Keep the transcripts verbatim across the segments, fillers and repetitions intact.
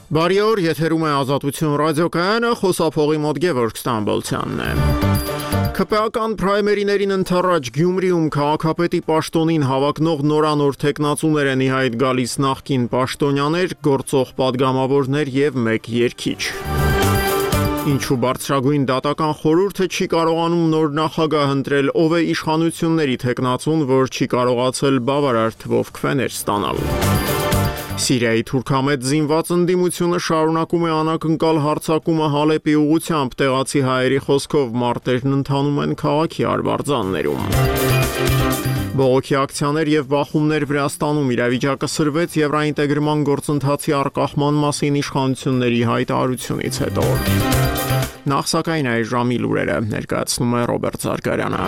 Բարի օր, եթերում է Ազատություն ռադիոկայանը, խոսափողի մոտ Գևորգ Ստամբոլցյանն է։ ՔՊԱ-կան պրայմերիներին ընթառաջ Գյումրիում քաղաքապետի պաշտոնին հավակնող նորանոր թեկնածուներ են ի հայտ գալիս նախկին պաշտոնյաներ, գործող падգամավորներ եւ մեկ երգիչ։ Ինչու բարձրագույն դատական խորհուրդը չի կարողանում նոր նախագահ ընտրել, ով է իշխանությունների թեկնածուն, որ չի կարողացել բավարար թվով քվեներ ստանալ։ Սիրիայի թուրքամետ զինված ընդդիմությունը շարունակում է անակնկալ հարձակումը Հալեպի ուղղությամբ, տեղացի հայերի խոսքով մարտերն ընթանում են քաղաքի արվարձաններում։ Բողոքի ակցիաներ եւ բախումներ Վրաստանում, իրավիճակը սրվեց եվրոինտեգրման գործընթացի արկախման մասին իշխանությունների հայտարարությունից հետո։ Նախ սակայն այս ժամի լուրերը ներկայացնում է Ռոբերտ Զարգարյանը։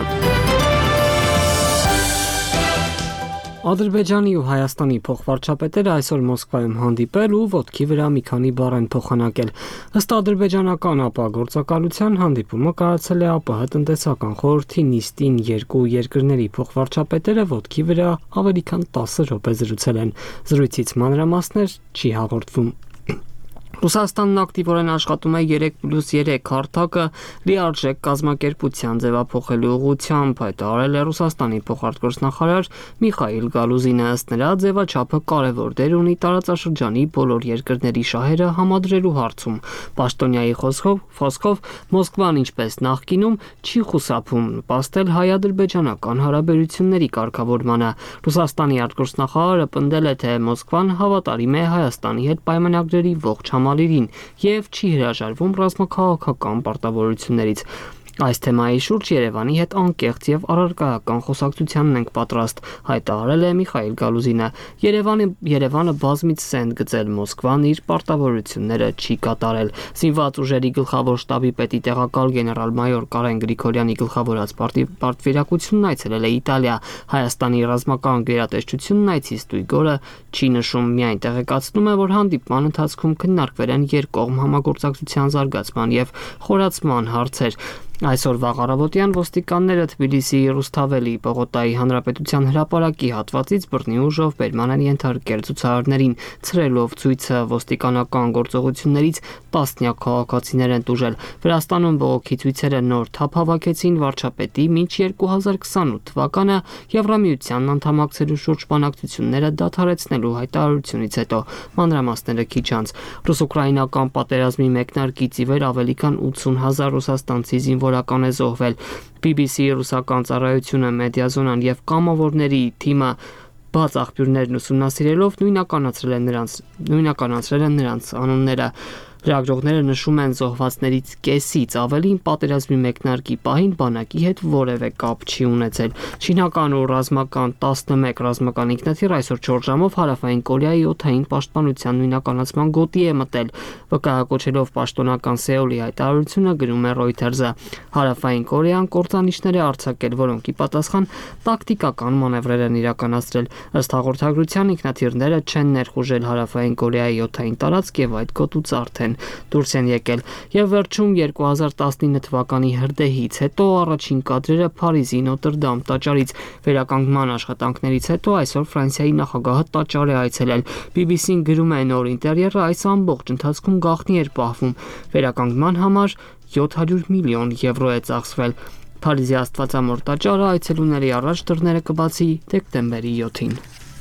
Ադրբեջանի ու Հայաստանի փոխվարչապետերը այսօր Մոսկվայում հանդիպել ու ոտքի վրա մի քանի բառ են փոխանակել։ Ըստ ադրբեջանական ապագործակալության հանդիպումը կայացել է ԱՊՀ տնտեսական խորհրդի նիստին, երկու երկրների փոխվարչապետերը ոտքի վրա ավելի քան տասը րոպե զրուցել են։ Զրույցից մանրամասներ չի հաղորդվում։ Ռուսաստանն ակտիվորեն աշխատում է երեք պլյուս երեք հարթակը լիարժեք կազմակերպության ձևափոխելու ուղղությամբ, հայտարարել է Ռուսաստանի փոխարտգործնախարար Միխայիլ Գալուզինը։ Ըստ նրա, ձևաչափը կարևոր դեր ունի տարածաշրջանի բոլոր երկրների շահերը համադրելու հարցում։ Պաշտոնյայի խոսքով, խոսքով Մոսկվան, ինչպես նախկինում, չի խուսափում նպաստել հայ-ադրբեջանական հարաբերությունների կարգավորմանը։ Ռուսաստանի արտգործնախարարը պնդել է, թե Մոսկվան հավատարիմ է Հայաստանի հետ պայմանագրերի ողջ համալիրին եւ չի հրաժարվում ռազմաքաղաքական պարտավորություններից։ Այս թեմայի շուրջ Երևանի հետ անկեղծ եւ առարկայական խոսակցությանն ենք պատրաստ, հայտարարել է Միխայիլ Գալուզինը։ Երևանը Երևանը բազմից սենդ գծել Մոսկվան իր պարտավորությունները չի կատարել։ Զինված ուժերի գլխավոր շտաբի պետի տեղակալ գեներալ-մայոր Կարեն Գրիգորյանի գլխավորած պատվիրակությունն այցելել է Իտալիա։ Հայաստանի ռազմական գերատեսչությունն այցի ստույգ օրը չի նշում, միայն տեղեկացնում է, որ հանդիպման ընթացքում քննարկվել են երկկողմ համագործակցության զարգացման եւ խորացման հարցեր։ Այսօր վաղ առավոտյան ոստիկանները Թբիլիսիի Ռուսթավելի Պողոտայի Հանրապետության հրապարակի հատվածից բռնի ուժով բերման են ենթարկել ցուցարարներին, ցրելով ցույցը ոստիկանական գործողություններից տասնյակ քաղաքացիներ են տուժել։ Վրաստանում բողոքի ցույցերը նոր թափ հավաքեցին վարչապետի մինչ երկու հազար քսանութ թվականը Եվրամիությանն անդամակցելու շուրջ բանակցությունները դադարեցնելու հայտարարությունից հետո։ Մանրամասները քիչ անց։ Ռուս-ուկրաինական պատերազմի մեկնարկից ի վեր ավելի քան ութսուն հազար ռուսաստանցի զինվորական է զոհվել։ բի բի սի-ի ռուսական ծառայությունը, մեդիազոնան եւ կամավորների թիմը բաց աղբյուրներն ուսումնասիրելով նույնականացրել են նրանց նույնականացրել են նրանց անունները։ Լրագրողները նշում են զոհվածներից կեսից ավելին պատերազմի մեկնարկի պահին բանակի հետ որևէ կապ չի ունեցել։ Չինական ու ռազմական տասնմեկ ռազմական ինքնաթիռ այսօր չորս ժամով հարավային Կորեայի օդային պաշտպանության նույնականացման գոտի է մտել։ Վկայակոչելով պաշտոնական Սեուլի հայտարարությունը, գրում է Reuters-ը, հարավային Կորեան կործանիչներ է արձակել, որոնք ի պատասխան տակտիկական մանևրեր են իրականացրել։ Ըստ հաղորդագրության, ինքնաթիռները չեն ներխուժել հարավային Կորեայի օդային տարածք եւ այդ գոտուց արդեն դուրս են եկել։ Եվ վերջում երկու հազար տասնինը թվականի հրդեհից հետո առաջին կադրերը Փարիզի Նոտրդամ տաճարից։ Վերականգնման աշխատանքներից հետո այսօր Ֆրանսիայի նախագահը տաճար է այցելել։ բի բի սի-ն գրում է, նոր ինտերիերը այս ամբողջ ընթացքում գաղտնի էր պահվում։ Վերականգնման համար յոթ հարյուր միլիոն եվրո է ծախսվել։ Փարիզի Աստվածամոր տաճարը այցելուների առաջ դռները կբացի դեկտեմբերի յոթին։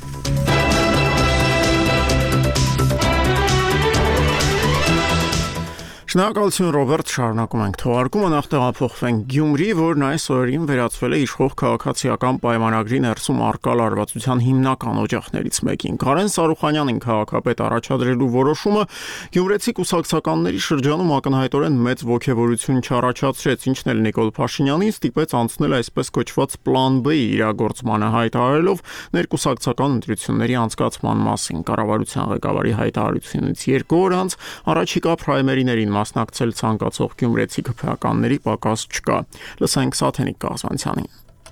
Շնորհակալություն Ռոբերտ, շարունակում ենք թողարկումը, նախ տեղափոխվենք Գյումրի, որն այս օրերին վերածվել է իշխող քաղաքացիական պայմանագրի ներսում առկա լարվածության հիմնական օջախներից մեկին։ Կարեն Սարուխանյանին քաղաքապետ առաջադրելու որոշումը գյումրեցի կուսակցականների շրջանում ակնհայտորեն մեծ ոգևորություն չառաջացրեց, ինչն էլ Նիկոլ Փաշինյանին ստիպեց անցնել այսպես կոչված պլան B-ի իրագործմանը, հայտարարելով ներկուսակցական ընտրությունների անցկացման մասին։ Կառավարության ղեկավարի հայտարարությունից երկու օր անց առաջիկա պրայմերիներին մասնակցել ցանկացող գյումրեցի քփեականների պակաս չկա։ Լսենք Սաթենիկ Կազմանցյանին։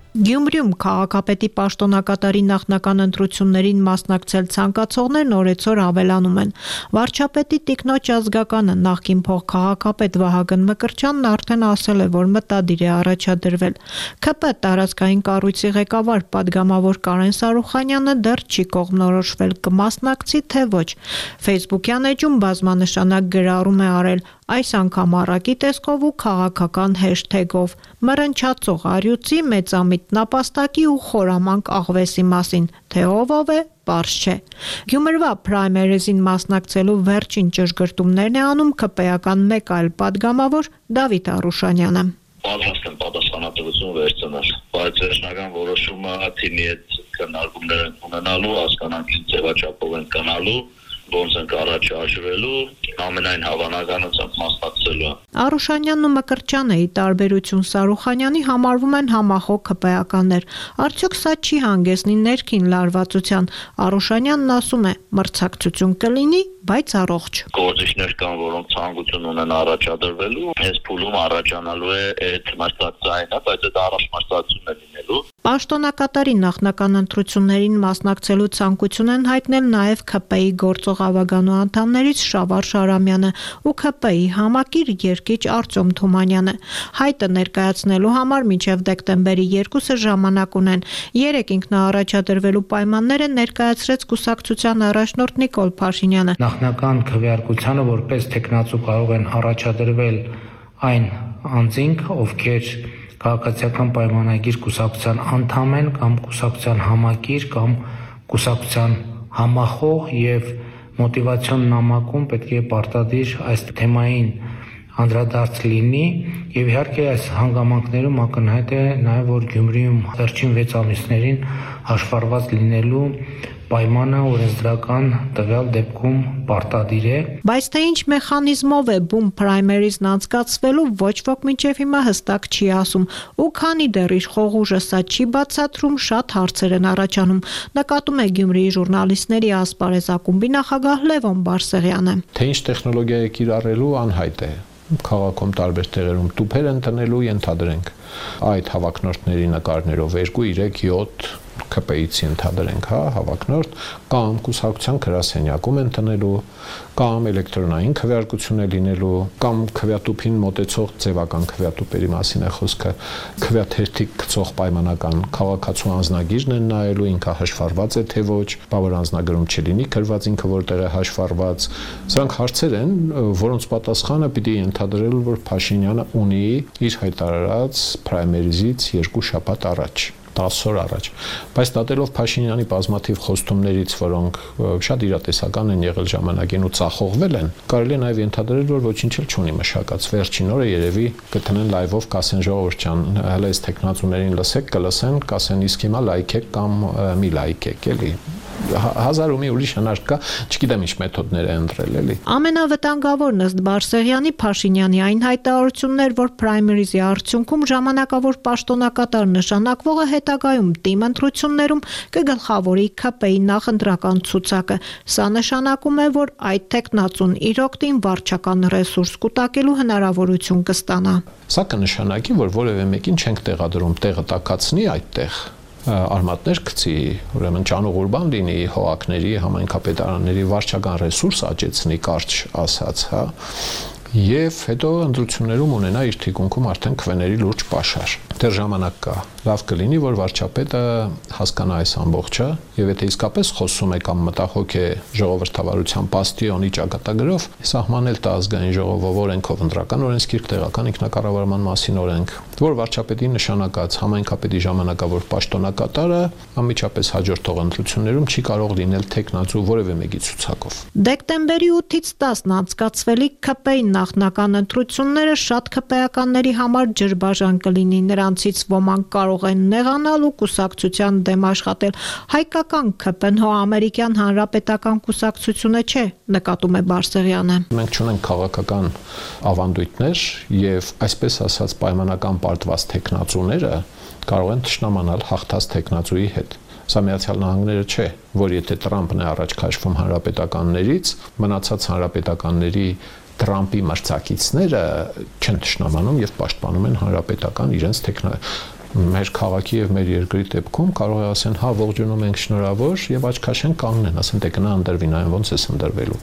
Գյումրիում քաղաքապետի պաշտոնակատարի նախնական ընտրություններին մասնակցել ցանկացողներն օրեցօր ավելանում են։ Վարչապետի տիկնոջ ազգականը նախկին փոխքաղաքապետ Վահագն Մկրտչյանն արդեն ասել է, որ մտադիր է առաջադրվել։ ՔՊ տարածքային կառույցի ղեկավար падգամավոր Կարեն Սարուխանյանը դեռ չի կողմնորոշվել կմասնակցի թե ոչ։ Facebook-յան էջում բազմանշանակ գրառում է արել այս անգամ առակի տեսքով ու քաղաքական հեշթեգով մռնչացող առյուծի մեծամիտ նապաստակի ու խորամանկ աղվեսի մասին, թե ով ով է, պարզ չէ։ Գյումրվա պրայմերիզին մասնակցելու վերջին ճշգրտումներն է անում ՔՊ-ական մեկ այլ падգամավոր Դավիթ Արուշանյանը։ Պատրաստ եմ պատասխանատվություն վերցնել, բայց վերջնական որոշումը թիմի հետ քննարկումներ են ունենալու, հասկանանք ինչ ձևաչափով են գնալու, ոնց ենք առաջ շարժվելու, ամենայն հավանականությամբ մասնակցելու։ Արուշանյանն ու Մկրտչյանը, ի տարբերություն Սարուխանյանի, համարվում են համախոհ ՔՊ-ականներ։ Արդյոք սա չի հանգեցնի ներքին լարվածության։ Արուշանյանն ասում է, մրցակցություն կլինի, բայց առողջ։ Գործիչներ կան, որոնք ցանկություն ունեն առաջադրվելու, այս փուլում առաջանալու է այդ մասնակցայինը, բայց այդ առաջնորդությունն է լինելու։ Պաշտոնակատարի նախնական ընտրություններին մասնակցելու ցանկություն են հայտնել նաև ՔՊ-ի գործող ավագանու անդամներից Շավար Շարամյանը ու ՔՊ-ի համակիր երկիչ Արտյոմ Թումանյանը։ Հայտը ներկայացնելու համար մինչև դեկտեմբերի երկուսը ժամանակ ունեն։ Երեկ ինքնաառաջադրվելու պայմանները ներկայացրեց կուսակցության առաջնորդ Նիկոլ Փաշինյանը։ Նախնական քվեարկությանը որպես տեխնացու կարող են առաջադրվել այն անձինք, ովքեր քաղաքացիական պայմանագիր կուսակցության անդամ են կամ կուսակցության համակիր կամ կուսակցության համախոհ եւ մոտիվացիոն նամակում պետք է պարտադիր այս թեմային անդրադարձ լինի եւ իհարկե այս հանգամանքներում ակնհայտ է նաեւ որ Գյումրիում վերջին վեց ամիսներին հաշվառված լինելու պայմանը օրենսդրական տվյալ դեպքում պարտադիր է։ Բայց թե ինչ մեխանիզմով է բում պրայմերիզն անցկացվելու ոչ ոք մինչև հիմա հստակ չի ասում, ու քանի դեռ իշխող սա չի բացատրում, շատ հարցեր են առաջանում, նկատում է Գյումրիի ժուրնալիստների ասպարեզ ակումբի նախագահ Լևոն Բարսեղյանը։ Թե ինչ տեխնոլոգիա է կիրառելու անհայտ է։ Քաղաքում տարբեր տեղերում տուփեր են տնելու, ենթադրենք այդ հավակնորդների նկարներով երկու, երեք, յոթ ՔՊ-ից ենթադրենք, հա, հավակնորդ կամ կուսակցության գրասենյակում են տնելու, կամ էլեկտրոնային քվեարկություն է լինելու, կամ քվեատուփին մոտեցող ձևական քվեատուփերի մասին է խոսքը, քվեաթերթիկ գծող պայմանական քաղաքացու անձնագիրն են նայելու, ինքը հաշվառված է թե ոչ, բավար անձնագրում չլինի գրված ինքը որտեղ է հաշվառված։ Սրանք հարցեր են, որոնց պատասխանը պիտի ենթադրել, որ Փաշինյանը ունի իր հայտարարած պրայմերիզից երկու շաբաթ առաջ։ դաս օր առաջ, բայց դատելով Փաշինյանի բազմաթիվ խոստումներից, որոնք շատ իրատեսական են եղել ժամանակին ու ծախողվել են, կարելի է նաև ենթադրել, որ ոչինչ էլ չունի մշակած։ Վերջին օրը երևի կտնեն լայվով կասեն Ժողովուրդ ջան, հələ այս տեխնացուներին լսեք, կլսեն, կասեն իսկ հիմա լայքեք կամ մի լայքեք, էլի։ Հազար ու մի ուրիշ հնարք կա, չգիտեմ ինչ մեթոդներ է ընտրել, էլի։ Ամենավտանգավորն ըստ Բարսեղյանի Փաշինյանի այն հայտարարություններ, որ պրայմերիզի արդյունքում ժամանակավոր պաշտոնակատար նշանակվողը հետագայում տիմ ընտրություններում կգլխավորի ՔՊ-ի նախընտրական ցուցակը։ Սա նշանակում է, որ այդ տեխնացուն իր օգտին վարչական ռեսուրս կուտակելու հնարավորություն կստանա։ Սա կնշանակի, որ որևէ մեկին չենք տեղադրում տեղը տակացնի այդտեղ արմատներ գցի, ուրեմն ճանուղուր բան լինի հողակների, համայնքապետարանների վարչական ռեսուրս աճեցնի, կարճ ասած, հա, եւ հետո ընտրություններում ունենա իր թիկունքում արդեն քվեների լուրջ պաշար։ Դեռ ժամանակ կա։ Լավ կլինի, որ վարչապետը հասկանա այս ամբողջը եւ եթե իսկապես խոսում է կամ մտահոգ է ժողովրդավարության բաստիոնի ճակատագրով, սահմանել տա ազգային ժողովով օրենքով ընտրական օրենսգիրք, տեղական ինքնակառավարման մասին օրենք, որ վարչապետի նշանակած համայնքապետի ժամանակավոր պաշտոնակատարը անմիջապես հաջորդող ընտրություններում չի կարող լինել տեխնացու որևէ մեկի ցուցակով։ Դեկտեմբերի ութից տասն անցկացվելիք ՔՊ-ի նախնական ընտրությունները շատ ՔՊ-ականների համար ջրբաժան կլինի, նրանցից ոմանք կարող են նեղանալ ու կուսակցության դեմ աշխատել։ Հայկական ՔՊ-ն հո ամերիկյան հանրապետական կուսակցությունը չէ, նկատում է Բարսեղյանը։ Մենք չունենք քաղաքական ավանդույթներ եւ այսպես ասած պայմանական պարտված տեխնացուները կարող են ճշնամանալ հաղթած տեխնացուի հետ։ Սա Միացյալ Նահանգները չէ, որ եթե Տրամփն է առաջ քաշվում հանրապետականներից, մնացած հանրապետականների Տրամփի մրցակիցները չեն ճշնամանում եւ պաշտպանում են հանրապետական իրենց տեխնա մեր քաղաքի եւ մեր երկրի դեպքում կարող է ասեն, հա, ողջունում ենք, շնորհավոր եւ աչքաշեն կանգնեն, ասեն, դե գնա ընդրվի, նայեն ոնց է ընդրվելու։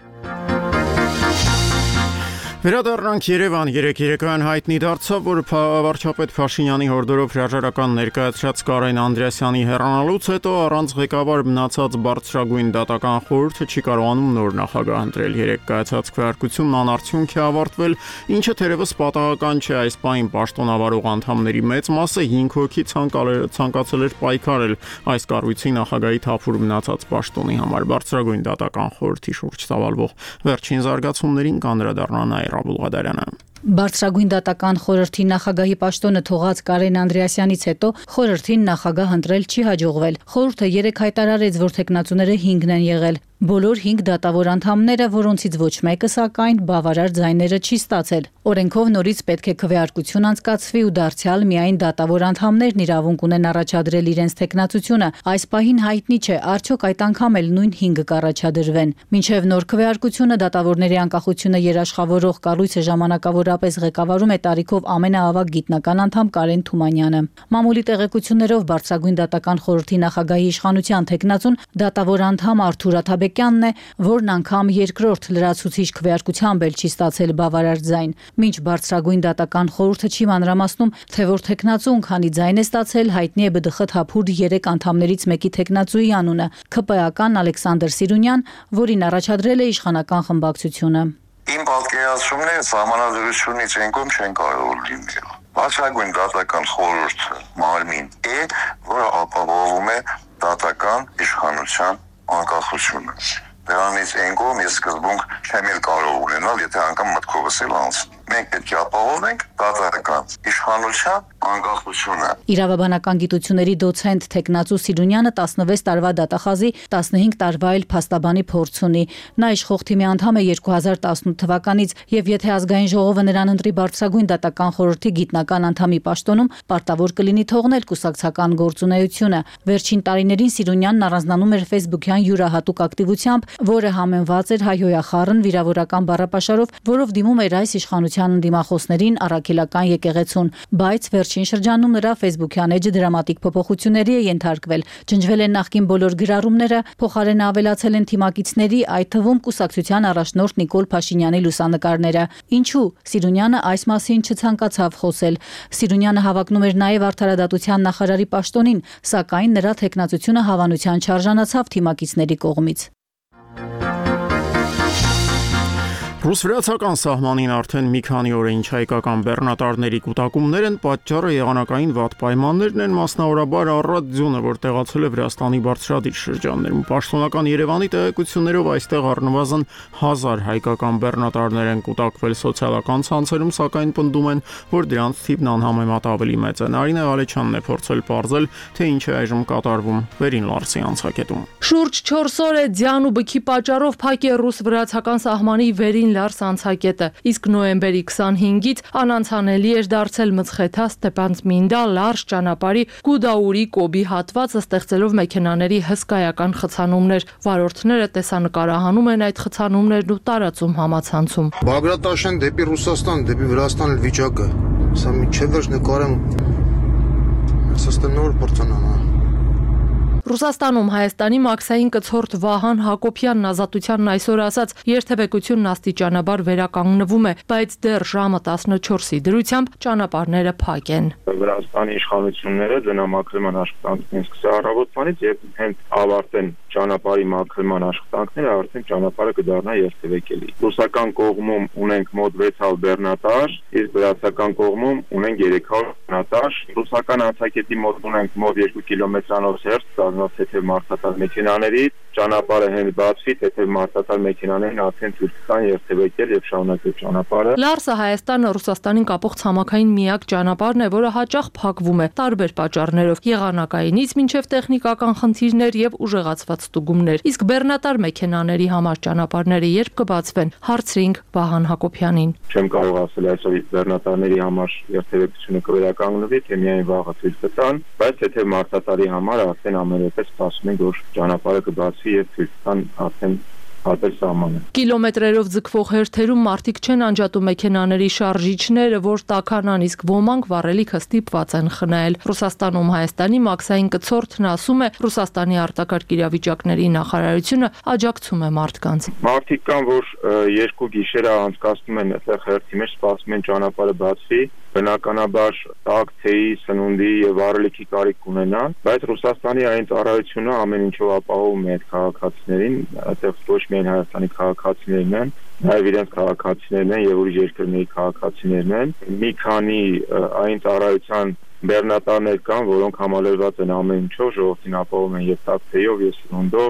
Վերադառնանք Երևան երեք երեկոյան հայտնի դարձավ, որ վարչապետ Փաշինյանի հորդորով հրաժարական ներկայացրած Կարեն Անդրեասյանի հեռանալուց հետո առանց ղեկավար մնացած բարձրագույն դատական խորհուրդը չի կարողանում նոր նախագահ ընտրել։ Երեք կայացած քվեարկությունն անարդյունք է ավարտվել, ինչը թերևս պատահական չէ, այս պահին պաշտոնավարող անդամների մեծ մասը հինգ հոգի ցանկացել էր պայքարել այս կառույցի նախագահի թափուր մնացած պաշտոնի համար։ Բարձրագույն դատական խորհրդի շուրջ ծավալվող վերջին զարգացումներին կանդրադառնա Նաիրա Բուլղադարյանը։ Բարձրագույն դատական խորհրդի նախագահի պաշտոնը թողած Կարեն Անդրեասյանից հետո խորհրդին նախագահ ընտրել չի հաջողվել։ Խորհուրդը երեք հայտարարեց, որ տեխնացուները հինգն են եղել։ Բոլոր հինգ դատավոր անդամները, որոնցից ոչ մեկը սակայն բավարար ձայները չի ստացել։ Օրենքով նորից պետք է քվեարկություն անցկացվի ու դարձյալ միայն դատավոր անդամներն իրավունք ունեն առաջադրել իրենց տեխնացությունը։ Այս պահին հայտնի չէ, արդյոք այդ անգամ էլ նույն հինգը կառաջադրվեն։ Մինչև նոր քվեարկությունը դատավորների անկախությունը երաշխավորող կառույցը ժամանակավորապես ղեկավարում է տարիքով ամենաավագ գիտնական անդամ Կարեն Թումանյանը։ Մամուլի տեղեկություններով բարձրագույն դատական խորհրդի նախագահի իշխանության տեխնացուն դատավոր անդամ Արթուր Աթաբեկյանն է, որն անգամ երկրորդ լրացուցիչ քվեարկությամբ էլ չի ստացել բավարար ձայն։ Մինչ բարձրագույն դատական խորհուրդը չի մանրամասնում, թե որ տեխնացուն քանի ձայն է ստացել, հայտնի է ԲԴԽ թափուր երեք անդամներից մեկի տեխնացուի անունը՝ ՔՊԱ-կան Ալեքսանդր Սիրունյան, որին առաջադրել է իշխանական խմբակցությունը։ Իմ պատկերացումները սահմանադրությունից են կողմ չեն կարող լինել։ Բարձրագույն դատական խորհուրդը մարմին է, որը ապահովում է դատական իշխանության անկախությունը։ Դրանից են կողմ ես սկզբունք չեմ էլ կարող ունենալ, եթե անգամ մտքովս էլ անցնի։ Մենք պետք է ապահովենք դատական իշխանության անկախությունը։ Իրավաբանական գիտությունների դոցենտ տեխնացու Սիրունյանը տասնվեց տարվա դատախազի, տասնհինգ տարվա էլ փաստաբանի փորձ ունի։ Նա իշխող թիմի անդամ է երկու հազար տասնութ թվականից, եւ եթե ազգային ժողովը նրան ընտրի բարձրագույն դատական խորհրդի գիտնական անդամի պաշտոնում, պարտավոր կլինի թողնել կուսակցական գործունեությունը։ Վերջին տարիներին Սիրունյանն առանձնանում էր Facebook-յան յուրահատուկ ակտիվությամբ, որը համեմված էր հայհոյախառն վիրավորական բառապաշարով, որով դիմում էր այս իշխանության ընդդիմախոսներին առաքելական եկեղեցուն, բայց վերջին շրջանում նրա Facebook-յան էջը դրամատիկ փոփոխությունների է ենթարկվել։ Ջնջվել են նախկին բոլոր գրառումները, փոխարենը ավելացել են թիմակիցների, այդ թվում կուսակցության առաջնորդ Նիկոլ Փաշինյանի լուսանկարները։ Ինչու Սիրունյանը այս մասին չցանկացավ խոսել։ Սիրունյանը հավակնում էր նաև արդարադատության նախարարի պաշտոնին, սակայն նրա տեխնացությունը հավանության չարժանացավ թիմակիցների կողմից։ Ռուս-վրացական սահմանին արդեն մի քանի օր է ինչ հայկական բեռնատարների կուտակումներ են, պատճառը եղանակային վատ պայմաններն են, մասնավորաբար առատ ձյունը, որ տեղացել է Վրաստանի բարձրադիր շրջաններում։ Պաշտոնական Երևանի տեղեկություններով այստեղ առնվազն հազար հայկական բեռնատարներ են կուտակվել սոցիալական ցանցերում, սակայն պնդում են, որ դրանց թիվն անհամեմատ ավելի մեծ է։ Նարինե Ղալեչյանն է փորձել պարզել, թե ինչ է այժմ կատարվում Վերին Լարսի անցակետում։ Շուրջ չորս օր է ձյան ու բքի պատճառով փակ է ռուս-վրացական սահմանի Վերին Լարս անցակետը, իսկ նոյեմբերի քսանհինգից անանցանելի էր դարձել Մցխեթա Ստեփանցմինդա Լարս ճանապարհի Գուդաուրի Կոբի հատվածը, ստեղծելով մեքենաների հսկայական խցանումներ։ Վարորդները տեսանկարահանում են այդ խցանումներն ու տարածում համացանցում։ Բագրատաշեն դեպի Ռուսաստան, դեպի Վրաստան վիճակը։ Սա մի չէ որ նկարեմ։ Սա նոր փորձանա։ Ռուսաստանում Հայաստանի մաքսային կցորդ Վահան Հակոբյանն ազատությանն այսօր ասաց, երթևեկությունն աստիճանաբար վերականգնվում է, բայց դեռ ժամը տասնչորսի դրությամբ ճանապարհները փակ են։ Վրաստանի իշխանությունները դնամաքրման աշխատանքներին սկսել առավոտվանից եւ հենց ավարտեն ճանապարհի մաքրման աշխատանքները, արդեն ճանապարհը կդառնա երթևեկելի։ Ռուսական կողմում ունենք մոտ վեց հալ բեռնատար, իսկ վրացական կողմում ունենք երեք հալ բեռնատար։ Ռուսական անցակետի մոտ ունենք մոտ երկու կիլոմետրանոց հեռու թեթև մարդատար մեքենաներից, ճանապարհը հենց բացվի, թեթև մարդատար մեքենաներին արդեն ցույց կան երթևեկել եւ շարունակել ճանապարհը։ Լարսը Հայաստանը Ռուսաստանին կապող ցամաքային միակ ճանապարհն է, որը հաճախ փակվում է տարբեր պատճառներով՝ եղանակայինից մինչև տեխնիկական խնդիրներ եւ ուժեղացված ստուգումներ։ Իսկ բեռնատար մեքենաների համար ճանապարհները երբ կբացվեն, հարցրինք Վահան Հակոբյանին։ Չեմ կարող ասել այսօր բեռնատարների համար երթևեկությունը կվերականգնվի, թե միայն վաղը ցույց կտան, բայց թեթև մարդատարի համար արդեն ամեն պես սպասում ենք, որ ճանապարհը կբացվի եւ ցույց տան արդեն հատել սահմանը։ Կիլոմետրերով ձգվող հերթերում մարդիկ չեն անջատում մեքենաների շարժիչները, որ տաքանան, իսկ ոմանք վառելիքը ստիպված են խնել։ Ռուսաստանում Հայաստանի Մաքսային Կցորդն ասում է, Ռուսաստանի արտակարգ իրավիճակների նախարարությունը աջակցում է մարդկանց։ Մարդիկ կան, որ երկու գիշերը անցկացնում են այդտեղ հերթի մեջ, սպասում են ճանապարհը բացվի, բնականաբար տաք, թեյի, սնունդի եւ վառելիքի կարիք ունենան, բայց Ռուսաստանի այն ծառայությունը ամեն ինչով ապահովում է այդ քաղաքացիներին, այդտեղ ոչ միայն Հայաստանի քաղաքացիներն են, նաև իրենց քաղաքացիներն են եւ ուրիշ երկրների քաղաքացիներն են։ Մի քանի այն ծառայության բեռնատարներ կան, որոնք համալրված են ամեն ինչով, ժողովրդին ապահովում են եւ տաք, թեյով եւ սնունդով։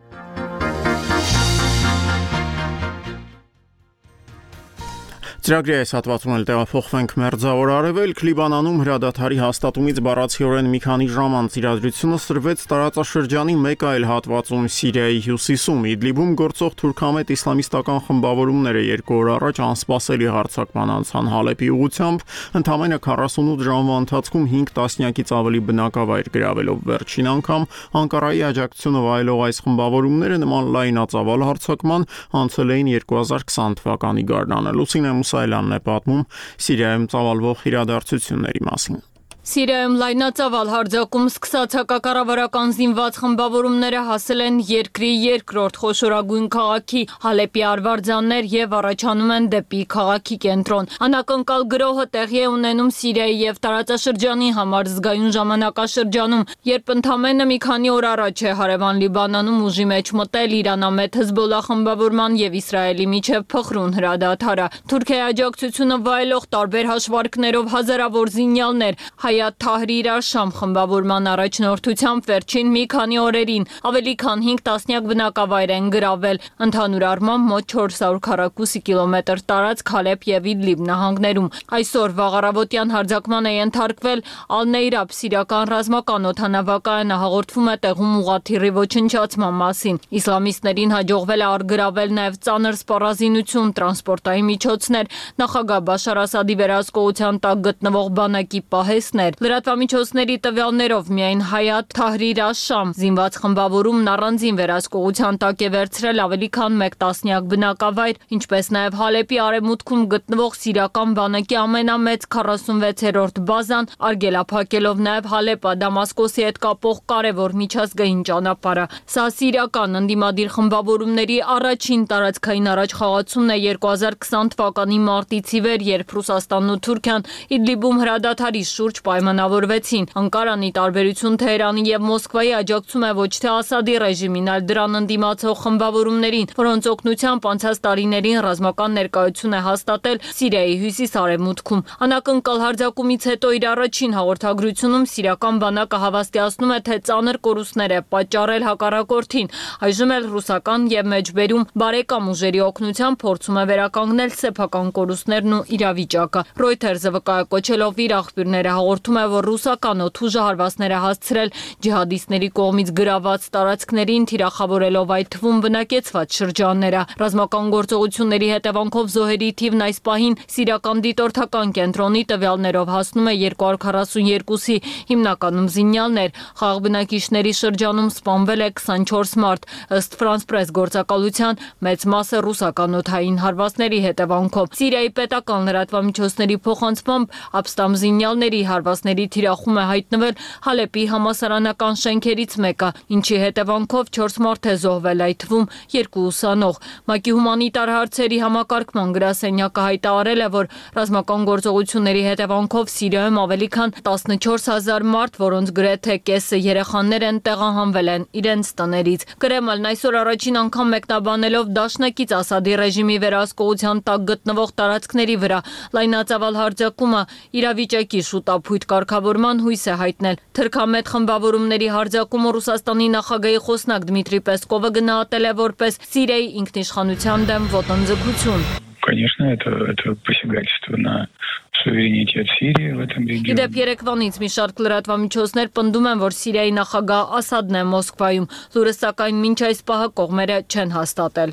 Ծրագրի այս հատվածում էլ տեղափոխվենք Մերձավոր Արևելք, Լիբանանում հրադադարի հաստատումից բառացիորեն մի քանի ժամ անց իրադրությունը սրվեց տարածաշրջանի մեկ այլ հատվածում Սիրիայի հյուսիսում։ Իդլիբում գործող թուրքամետ իսլամիստական խմբավորումները երկու օր առաջ անսպասելի հարձակման անցան Հալեպի ուղղությամբ, ընդամենը քառասունութ ժամվա ընթացքում հինգ տասնյակից ավելի բնակավայր գրավելով։ Վերջին անգամ Անկարայի աջակցությունը վայելող այս խմբավորումները նման լայնածավալ հարձակման անցել էին երկու հազար քսան թվականի գարնանը։ Լուսինե Մուսայելյանն է պատմում Սիրիայում ծավալվող իրադարձությունների մասին։ Սիրիայում լայնածավալ հարձակում սկսած հակակառավարական զինված խմբավորումները հասել են երկրի երկրորդ խոշորագույն քաղաքի Հալեպի արվարձաններ եւ առաջանում են դեպի քաղաքի կենտրոն։ Անակնկալ գրոհը տեղի է ունենում Սիրիայի եւ տարածաշրջանի համար զգայուն ժամանակաշրջանում, երբ ընդամենը մի քանի օր առաջ է հարևան Լիբանանում ուժի մեջ մտել Իրանամետ Հեզբոլլահ խմբավորման եւ Իսրայելի միջև փխրուն հրադադարը։ Թուրքիայի աջակցությունը վայելող տարբեր հաշվարկներով հազարավոր զինյալներ Հայաթ Թահրիր ալ-Շամ խմբավորման առաջնորդությամբ վերջին մի քանի օրերին ավելի քան հինգ տասնյակ բնակավայր են գրավել, ընդհանուր առմամբ մոտ չորս հարյուր քառակուսի կիլոմետր տարածք Հալեպ եւ Իդլիբ նահանգներում։ Այսօր վաղառավոտյան հարձակման է ենթարկվել Ալ-Նեյրաբ սիրիական ռազմական օդանավակայանը, հաղորդվում է տեղում ուղղաթիռի ոչնչացման մասին։ Իսլամիստներին հաջողվել է առգրավել նաեւ ծանր սպառազինություն, տրանսպորտային միջոցներ, նախագահ Բաշար Ասադի վերահսկողության տակ գտնվող բանակի պահեստներ։ Լրատվամիջոցների տվյալներով միայն Հայաթ Թահրիր ալ-Շամ զինված խմբավորումն առանձին վերահսկողության տակ է վերցրել ավելի քան մեկ տասնյակ բնակավայր, ինչպես նաև Հալեպի արևմուտքում գտնվող սիրիական բանակի ամենամեծ քառասունվեցերորդ բազան, արգելափակելով նաև Հալեպը Դամասկոսի հետ կապող կարևոր միջազգային ճանապարհը։ Սա սիրիական ընդդիմադիր խմբավորումների առաջին տարածքային առաջխաղացումն է երկու հազար քսան թվականի մարտից ի վեր, երբ Ռուսաստանն ու Թուրքիան Իդլիբում հրադադարի շուրջ պայմանավորվեցին։ Անկարանի տարբերություն Թեհրանի եւ Մոսկվայի աջակցում է ոչ թե Ասադի ռեժիմին, այլ դրան ընդդիմացող խմբավորումներին, որոնց օգնությամբ անցած տարիներին ռազմական ներկայություն է հաստատել Սիրիայի հյուսիս-արևմուտքում։ Անակնկալ հարձակումից հետո իր առաջին հաղորդագրությունում սիրիական բանակը հավաստիացնում է, թե ծանր կորուստներ է պատճառել հակառակորդին։ Այժմ էլ ռուսական եւ մեջբերում բարեկամ ուժերի օգնությամբ փորձում է վերականգնել սեփական կորուստներն ու իրավիճակը։ Reuters-ը վկայակոչելով իր աղբյուրները հաղորդում է, որ ռուսական օդուժը հարվածներ է հասցրել ջիհադիստների կողմից գրաված տարածքներին, թիրախավորելով այդ թվում բնակեցված շրջանները։ Ռազմական գործողությունների հետևանքով զոհերի թիվն այս պահին սիրիական դիտորդական կենտրոնի տվյալներով հասնում է երկու հարյուր քառասունյոկուսի, հիմնականում զինյալներ։ Խաղաղ բնակիչների շրջանում սպանվել է քսանչորս մարդ, ըստ France Press գործակալության մեծ մասը ռուսական օդային հարվածների հետևանքով։ Սիրիայի պետական լրատվամիջոցների փոխանցմամբ Աբստամ զինյալների հարվածների թիրախում է հայտնվել Հալեպի համասարանական շենքերից մեկը, ինչի հետևանքով չորս մարդ է զոհվել, այդ թվում երկու ուսանող։ ՄԱԿ-ի հումանիտար հարցերի համակարգման գրասենյակը հայտարարել է, որ ռազմական գործողությունների հետևանքով Սիրիայում ավելի քան տասնչորս հազար մարդ, որոնց գրեթե կեսը երեխաներ են, տեղահանվել են իրենց տներից։ Կրեմլն այսօր առաջին անգամ մեկնաբանելով դաշնակից Ասադի ռեժիմի վերահսկողության տակ գտնվող տարածքների վրա լայնածավալ հարձակումը իրավիճակի շուտափույթ կարգավորման հույս է հայտնել։ Թուրքամետ խմբավորումների հարձակումը Ռուսաստանի նախագահի խոսնակ Դմիտրի Պեսկովը գնահատել է որպես Սիրիայի ինքնիշխանության դեմ ոտնձգություն։ Конечно, это это посягательство на суверенитет Сирии в этом регионе. Իդեպ երեկվանից մի շարք լրատվամիջոցներ պնդում են, որ Սիրիայի նախագահ Ասադն է Մոսկվայում, լուրը սակայն մինչ այս պահը կողմերը չեն հաստատել։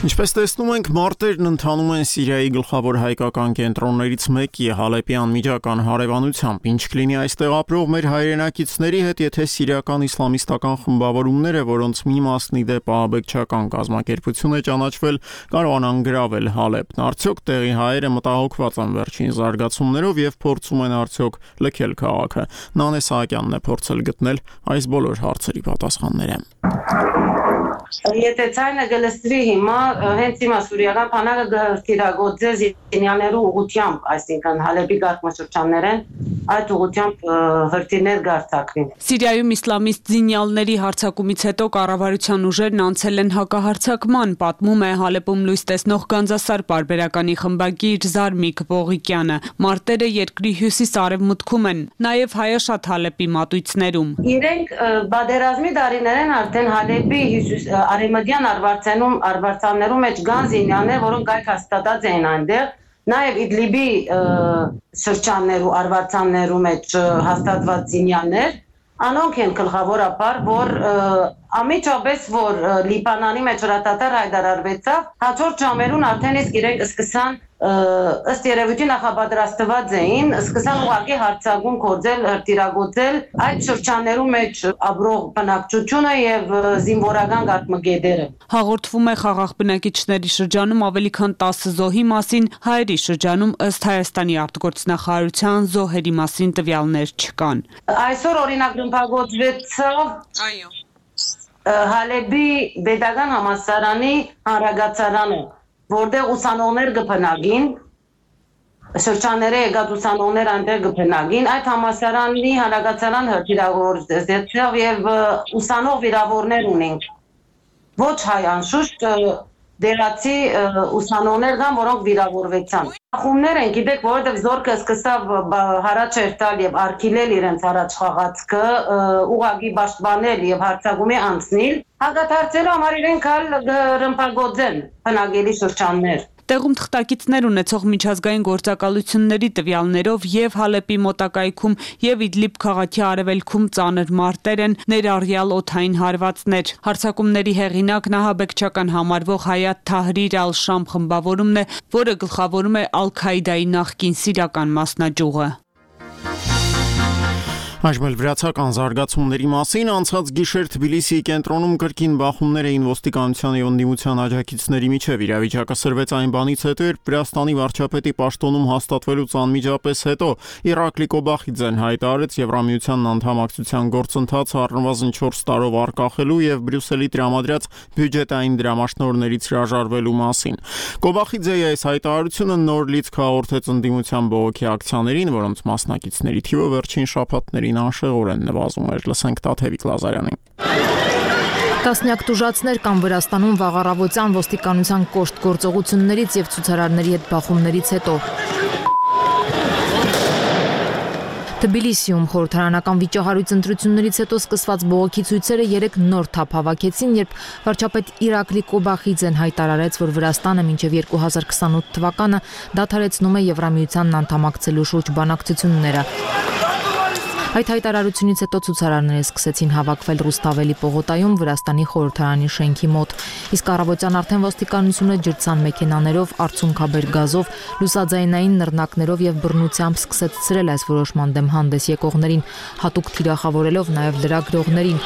Ինչպես տեսնում ենք, մարտերն ընթանում են Սիրիայի գլխավոր հայկական կենտրոններից մեկի Հալեպի անմիջական հարևանությամբ, ինչ կլինի այստեղ ապրող մեր հայրենակիցների հետ, եթե սիրիական իսլամիստական խմբավորումները, որոնց մի մասն ի դեպ ահաբեկչական կազմակերպություն է ճանաչվել, կարողանան գրավել Հալեպն։ Արդյոք տեղի հայերը մտահոգված են վերջին զարգացումներով եւ փորձում են արդյոք լքել քաղաքը։ Նանե Սահակյանն է փորձել գտնել այս բոլոր հարցերի պատասխանները։ Եթե ցայնը գլստրի հիմա հենց հիմա սուրիական բանակը գիրագործել զինյաներու ուղությամբ, այսինքն Հալեպի գաղտնաշրջաններեն այդ ուղությամբ հրթիռներ գարտակվին։ Սիրիայում իսլամիստ զինյալների հարձակումից հետո կառավարության ուժերն անցել են հակահարձակման, պատմում է Հալեպում լույս տեսնող Գանձասար պարբերականի խմբագիր Զարմիկ Բողիկյանը։ Մարտերը երկրի հյուսիս-արևմուտքում են, նաև հայաշատ Հալեպի մատույցներում։ Իրենք բادرազմի դարիներեն արդեն Հալեպի հյուսիս արևմտյան արվարձանում արվարձաններում մեջ կան զինյաներ, որոնք գայք հաստատած էին այնտեղ, նաև Իդլիբի շրջաններու արվարձաններու մեջ հաստատված զինյաներ, անոնք են գլխավորապես, որ ամիջապես որ Լիբանանի մեջ հրատատար հայտարարվեցավ, հաջորդ ժամերուն արդեն իսկ իրենք սկսան ըստ երևույթի նախապատրաստված էին, սկսան ուղղակի հարձակում գործել, հրթիռագործել այդ շրջաններու մեջ ապրող բնակչությունը եւ զինվորական գաղտնագետերը։ Հաղորդվում է խաղաղ բնակիչների շրջանում ավելի քան տասը զոհի մասին, հայերի շրջանում ըստ Հայաստանի արտգործնախարարության զոհերի մասին տվյալներ չկան։ Այսօր օրինակ ռմբակոծվեցավ այո Հալեպի Պետական համալսարանի հանրագացարանը, որտեղ ուսանողներ կփնագին, շրջանները եկած ուսանողներ այնտեղ կփնագին, այդ համալսարանի հանրագացարան հրթիռագործեցավ եւ ուսանող վիրավորներ ունենք։ Ոչ հայ անշուշտ դերացի ուսանողներ կան, որոնք վիրավորվեցան։ Խումներ են, գիտեք, որովհետև զորքը սկսավ հարաճ երթալ եւ արգիլել իրենց առաջ խաղացքը, ուղղակի պաշտպանել եւ հարձակումի անցնել, հակադարձելու համար իրենք ալ ռմբակոծեն բնակելի շրջաններ։ Տեղում թղթակիցներ ունեցող միջազգային գործակալությունների տվյալներով եւ Հալեպի մոտակայքում եւ Իդլիբ քաղաքի արևելքում ծանր մարտեր են, ներառյալ օդային հարվածներ։ Հարձակումների հեղինակն ահաբեկչական համարվող Հայաթ Թահրիր ալ-Շամ խմբավորումն է, որը գլխավորում է Ալ-Քայդայի նախկին սիրիական մասնաճյուղը։ Այժմ էլ վրացական զարգացումների մասին անցած գիշեր Թբիլիսիի կենտրոնում կրկին բախումներ էին ոստիկանության եւ ընդդիմության աջակիցների միջև։ Իրավիճակը սրվեց այն բանից հետո, երբ Վրաստանի վարչապետի պաշտոնում հաստատվելուց անմիջապես հետո Իրակլի Կոբախիձեն հայտարարեց Եվրամիության անդամակցության գործընթացը առնվազն չորս տարով արկախելու եւ Բրյուսելի տրամադրած բյուջետային դրամաշնորհներից հրաժարվելու մասին։ Կոբախիձեի այս հայտարարությունը նոր լիցք հաղորդեց ընդդիմության բողոքի ակցիաներին, որոնց մասնակիցների թիվը վերջին շաբաթների անշեղորեն նվազում էր։ Լսենք Տաթևիկ Լազարյանին։ Տասնյակ տուժածներ կան Վրաստանում վաղ առավոտյան ոստիկանության կոշտ գործողություններից եւ ցուցարարների հետ բախումներից հետո։ Թբիլիսիում խորհրդարանական վիճահարույց ընտրություններից հետո սկսված բողոքի ցույցերը երեք նոր թափ հավաքեցին, երբ վարչապետ Իրակլի Կոբախիձեն հայտարարեց, որ Վրաստանը մինչև երկու հազար քսանութ թվականը դադարեցնում է Եվրամիությանն անդամակցելու շուրջ բանակցությունները։ Այդ հայտարարությունից հետո ցուցարարները սկսեցին հավաքվել Ռուստավելի պողոտայում Վրաստանի խորհրդարանի շենքի մոտ։ Իսկ առավոտյան արդեն ոստիկանությունը ջրցան մեքենաներով, արցունքաբեր գազով, լուսաձայնային նռնակներով եւ բռնությամբ սկսեց ցրել այս որոշման դեմ հանդես եկողներին, հատուկ թիրախավորելով նաեւ լրագրողներին։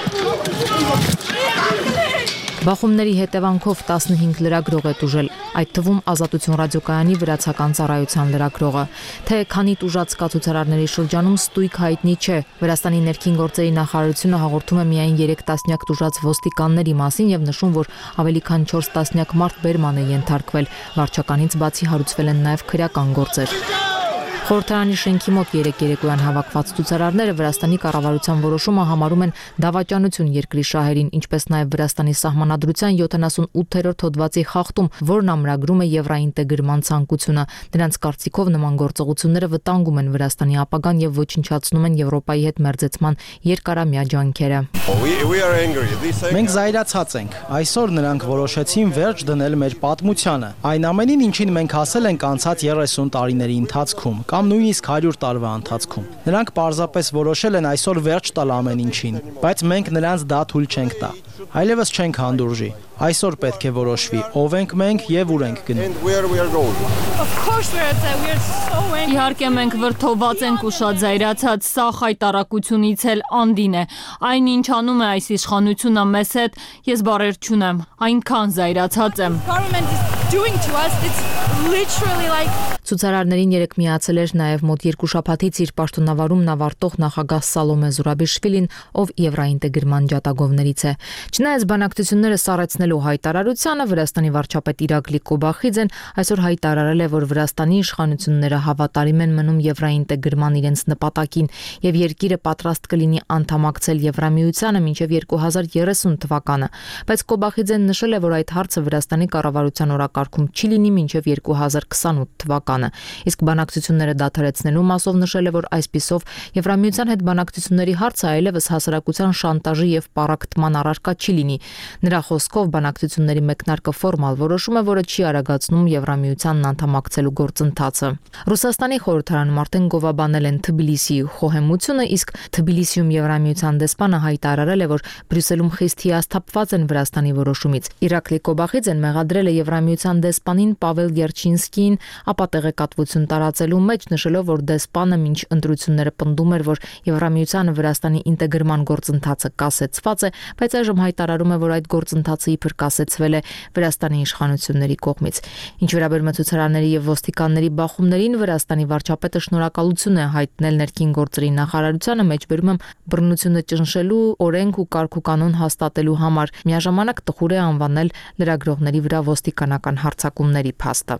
Բախումների հետևանքով տասնհինգ լրագրող է տուժել, այդ թվում Ազատություն ռադիոկայանի վրացական ծառայության լրագրողը։ Թե քանի տուժած կա ցուցարարների շրջանում ստույգ հայտնի չէ։ Վրաստանի ներքին գործերի նախարարությունը հաղորդում է միայն երեք տասնյակ տուժած ոստիկանների մասին եւ նշում, որ ավելի քան չորս տասնյակ մարդ բերման է ենթարկվել։ Վարչականից բացի հարուցվել են նաեւ քրեական գործեր։ Խորհրդարանի շենքի մոտ երեք երեկոյան հավաքված ցուցարարները Վրաստանի կառավարության որոշումը համարում են դավաճանություն երկրի շահերին, ինչպես նաև Վրաստանի սահմանադրության յոթանասունութերորդ հոդվածի խախտում, որն ամրագրում է եվրաինտեգրման ցանկությունը։ Նրանց կարծիքով նման գործողությունները վտանգում են Վրաստանի ապագան եւ ոչնչացնում են Եվրոպայի հետ մերձեցման երկարամյա ջանքերը։ Մենք զայրացած ենք։ Այսօր նրանք որոշեցին վերջ դնել մեր պատմությանը։ Այն ամենին, ինչին մենք հասել ենք անցած երեսուն տարիների ընթացքում։ կամ նույնիսկ հարյուր տարվա ընթացքում։ Նրանք պարզապես որոշել են այսօր վերջ տալ ամեն ինչին, բայց մենք նրանց դա թույլ չենք տա։ Այլևս չենք հանդուրժի։ Այսօր պետք է որոշվի ով ենք մենք եւ ուր ենք գնում։ Իհարկե մենք վրդոված ենք ու շատ զայրացած, սա խայտարակությունից էլ անդին է։ Այն ինչ անում է այս իշխանությունը մեզ հետ, ես բառեր չունեմ, այնքան զայրացած եմ։ Ցուցարարներին երեք միացել էր նաև մոտ երկու շաբաթից իր պաշտոնավարումն ավարտող նախագահ Սալոմե Զուրաբիշվիլին, ով եվրաինտեգրման ջատագովներից է։ Չնայած բանակցությունները սառեցնելու հայտարարությանը, Վրաստանի վարչապետ Իրակլի Կոբախիձեն այսօր հայտարարել է, որ Վրաստանի իշխանությունները հավատարիմ են մնում եվրաինտեգրման իրենց նպատակին եւ երկիրը պատրաստ կլինի անդամակցել Եվրամիությանը մինչեւ երկու հազար երեսուն թվականը, բայց Կոբախիձեն նշել է, որ այդ հարցը Վրաստանի կառավարության օրակարգում չի լինի մինչեւ երկու հազար քսանութ թվականը, իսկ բանակցությունները դադարեցնելու մասով նշել է, որ այսպիսով Եվրամիության հետ բանակցությունների հարցը այլևս հասարակության շանտաժի եւ պառակտման առարկա չի լինի։ Նրա խոսքով բանակցությունների մեկնարկը ֆորմալ որոշում է, որը չի արագացնում Եվրամիությանն անդամակցելու գործընթացը։ Ռուսաստանի խորհրդարանում արդեն գովաբանել են Թբիլիսիի խոհեմությունը, իսկ Թբիլիսիում Եվրամիության դեսպանը հայտարարել է, որ Բրյուսելում խիստ հիասթափված են Վրաստանի որոշումից։ Իրակլի Կոբախիձեն մեղադրել է Եվրամիության դեսպանին Պավել Գերչինսկիին ապա տեղեկատվություն տարածելու մեջ, նշելով, որ դեսպանը մինչ ընտրությունները պնդում էր, որ Եվրամիությանը Վրաստանի ինտեգրման գործընթացը կասեցված է, բայց այժմ հայտարարում է, որ այդ գործընթացը իբր կասեցվել է Վրաստանի իշխանությունների կողմից։ Ինչ վերաբերում է ցուցարարների եւ ոստիկանների բախումներին, Վրաստանի վարչապետը շնորհակալություն է հայտնել ներքին գործերի նախարարությանը, մեջբերում եմ բռնությունը ճնշելու, օրենք ու կարգուկանոն հաստատելու համար, միաժամանակ տխուր է անվանել լրագրողների վրա ոստիկանական հարձակումների փաստը։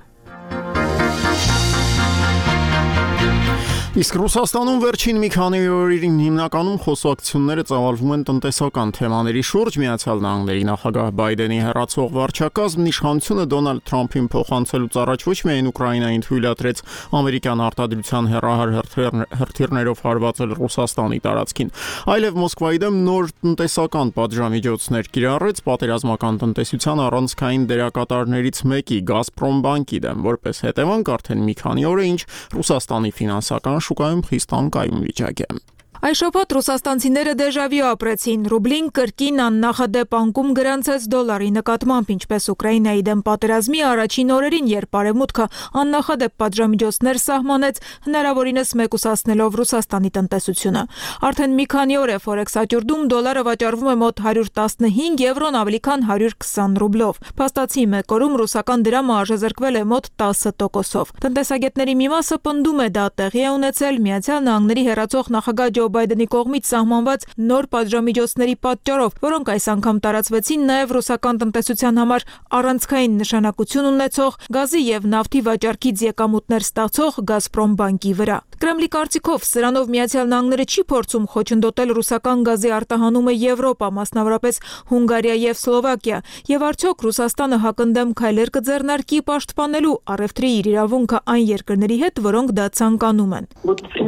Իսկ Ռուսաստանում վերջին մի քանի օրերին հիմնականում խոսակցությունները ծավալվում են տնտեսական թեմաների շուրջ։ Միացյալ Նահանգների նախագահ Բայդենի հեռացող վարչակազմն իշխանությունը Դոնալդ Թրամփին փոխանցելուց առաջ ոչ միայն Ուկրաինային թույլատրեց ամերիկյան արտադրության հեռահար հրթիռներով հարվածել Ռուսաստանի տարածքին, այլև Մոսկվայի դեմ նոր տնտեսական պատժամիջոցներ կիրառեց պատերազմական տնտեսության առանցքային դերակատարներից մեկի Գազպրոմ բանկի դեմ, որպես հետևանք արդեն մի քանի օր է ինչ Ռուսաստանի ֆինանսական շուկայում խիստ անկայուն վիճակ է։ Այս շաբաթ ռուսաստանցիները դեժավյու ապրեցին։ Ռուբլին կրկին աննախադեպ անկում գրանցեց դոլարի նկատմամբ, ինչպես Ուկրաինայի դեմ պատերազմի առաջին օրերին, երբ Արևմուտքը աննախադեպ պատժամիջոցներ սահմանեց, հնարավորինս մեկուսացնելով Ռուսաստանի տնտեսությունը։ Արդեն մի քանի օր է Forex աճուրդում դոլարը վաճառվում է մոտ հարյուր տասնհինգ եվրոն, ավելի քան հարյուր քսան ռուբլով։ Փաստացի մեկ օրում ռուսական դրամը արժեզրկվել է մոտ տասը տոկոսով։ Տնտեսագետների մի մասը պնդում է, դա տեղի է ունեցել Միացյալ Նահանգների հեռացող նախագահ Ջո Բայդենի կողմից սահմանված նոր պատժամիջոցների պատճառով, որոնք այս անգամ տարածվեցին նաև ռուսական տնտեսության համար առանցքային նշանակություն ունեցող գազի եւ նավթի վաճառքից եկամուտներ ստացող Գազպրոմ բանկի վրա։ Կրեմլի կարծիքով սրանով Միացյալ Նահանգները չի փորձում խոչընդոտել ռուսական գազի արտահանումը Եվրոպա, մասնավորապես Հունգարիա եւ Սլովակիա, եւ արդյոք Ռուսաստանը հակընդդեմ քայլեր կձեռնարկի պաշտպանելու առևտրի իր իրավունքը այն երկրների հետ, որոնք դա ցանկանում են։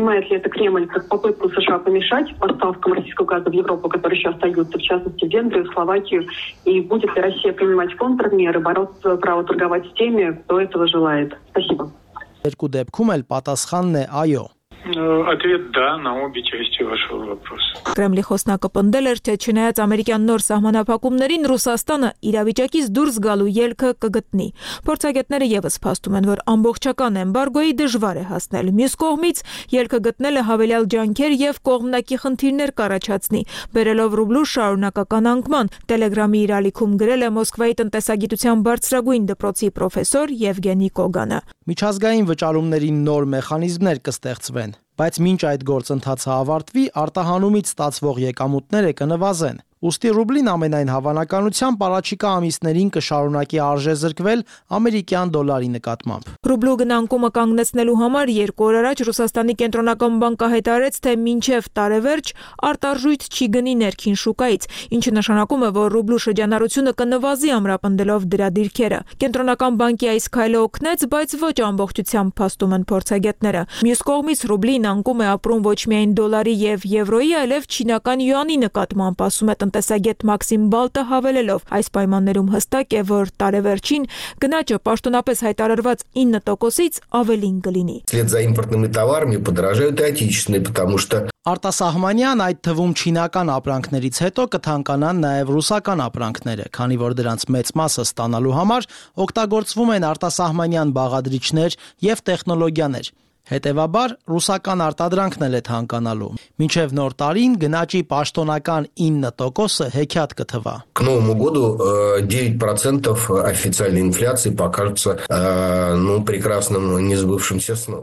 США помешать поставкам российского газа в Европу, которые еще остаются, в частности, в Венгрию, Словакию, и будет ли Россия принимать контрмеры, бороться за право торговать с теми, кто этого желает? Спасибо. Երկու դեպքում էլ պատասխանն է այո։ Ответ да на обе части вашего вопроса. Կրեմլի խոսնակը պնդել էր, թե չնայած ամերիկյան նոր սահմանափակումներին Ռուսաստանը իրավիճակից դուրս գալու ելքը կգտնի։ Փորձագետները եւս փաստում են, որ ամբողջական էմբարգոյի դժվար է հասնել։ Մյուս կողմից ելքը գտնելը հավելյալ ջանքեր եւ կողմնակի խնդիրներ կառաջացնի, բերելով ռուբլու շարունակական անկման։ Տելեգրամի իր ալիքում գրել է Մոսկվայի տնտեսագիտության բարձրագույն դպրոցի պրոֆեսոր Եվգենի Կոգանը։ Միջազգային վճարումների նոր մեխանիզմներ կստեղծվեն, բայց մինչ այդ գործընթացը ավարտվի, արտահանումից ստացվող եկամուտները կնվազեն։ Ուստի ռուբլին ամենայն հավանականությամբ առաջիկա ամիսներին կշարունակի արժեզրկվել ամերիկյան դոլարի նկատմամբ։ Ռուբլու գնանկումը կանգնեցնելու համար երկու օր առաջ Ռուսաստանի կենտրոնական բանկը հայտարարեց, թե մինչև տարեվերջ արտարժույթ չի գնի ներքին շուկայից, ինչը նշանակում է, որ ռուբլու շրջանառությունը կնվազի ամրապնդելով դրա դիրքերը։ Կենտրոնական բանկի այս քայլը օգնեց, բայց ոչ ամբողջությամբ, փաստում են փորձագետները։ Մյուս կողմից ռուբլին անկում է ապրում ոչ միայն դոլարի եւ եվրոյի, այլև չինական յուանի նկատմամբ, ասում է տնտեսագետ Մաքսիմ Բալտը հավելելով. այս պայմաններում հստակ է, որ տարեվերջին գնաճը պաշտոնապես հայտարարված ինը տոկոսից ավելին կլինի։ Вслед за импортными товарами подорожают и отечественные, потому что Արտասահմանյան, այդ թվում չինական ապրանքներից հետո կթանկանան նաև ռուսական ապրանքները, քանի որ դրանց մեծ մասը ստանալու համար օգտագործվում են արտասահմանյան բաղադրիչներ եւ տեխնոլոգիաներ։ Հետևաբար ռուսական արտադրանքն էլ է թանկանալու։ Մինչև նոր տարին գնաճի պաշտոնական ինը տոկոսը հեքիաթ կթվա։ К Новому году девять процентов официальной инфляции покажется ну, прекрасным несбывшимся сном.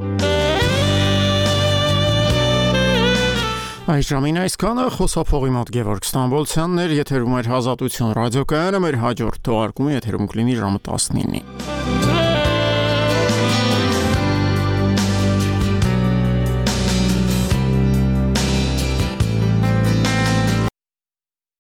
Այժմին այսքանը խոսափողի մոտ Գևորգ Ստամբոլցյանն էր, եթերում էր Ազատություն ռադիոկայանը, մեր հաջորդ թողարկումը եթերում կլինի ժամը տասնինին։